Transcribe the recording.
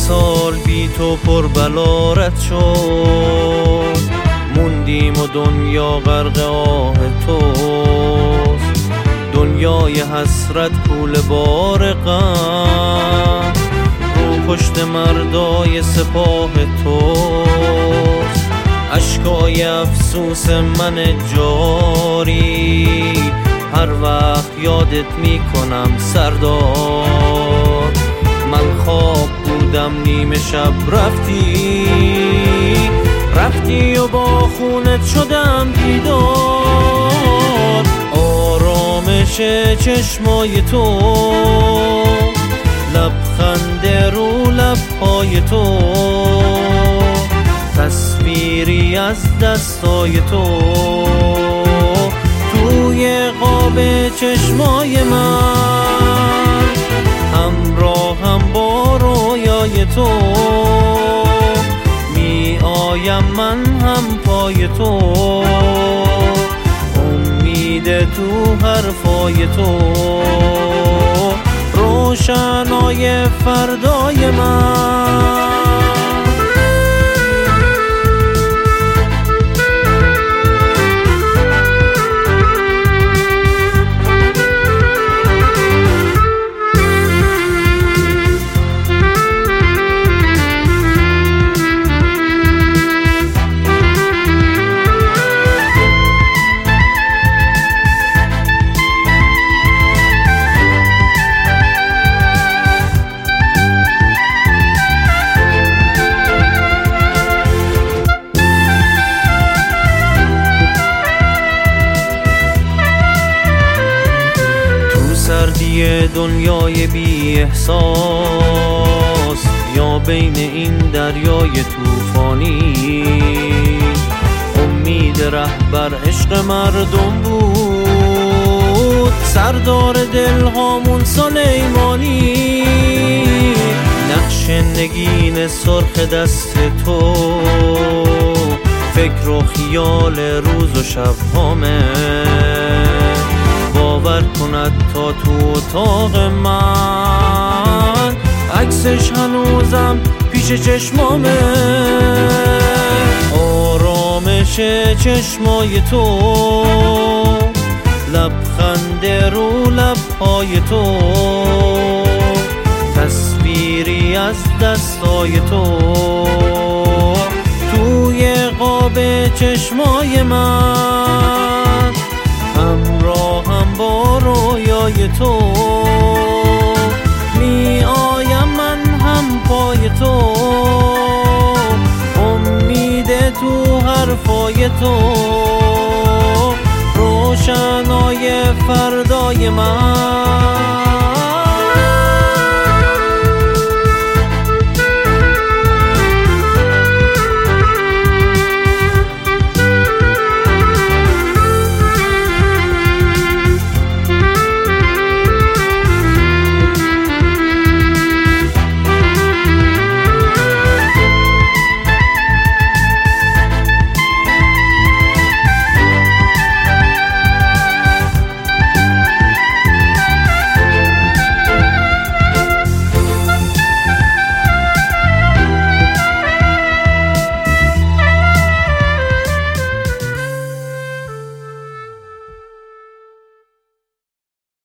سال بی تو پر بلا رد شد، موندیم و دنیا غرق آه توست. دنیای حسرت کوله بار غم رو پشت مردای سپاه توست. اشکای افسوس من جاری هر وقت یادت میکنم سردار. من خواب بودم نیمه شب رفتی و با خونت شدم بیدار. آرامش چشمای تو، لبخند رو لبهای تو، تصویری از دستای تو توی قاب چشمای من، همراهم با رویای تو. می آیم من هم پای تو، امید تو حرفای تو، روشنای فردای من. سردی دنیای بی احساس یا بین این دریای طوفانی، امید رهبر عشق مردم بود، سردار دلهامون سلیمانی. نقش نگین سرخ دست تو، فکر و خیال روز و شب هامه. باور کند تا تو اتاق من، عکسش هنوزم پیش چشمامه. آرامش چشمای تو، لبخند رو لبهای تو، تصویری از دستای تو توی قاب چشمای من، همراهم با رویای تو. می آیم من هم پای تو، امید تو حرفای تو، روشنای فردای من.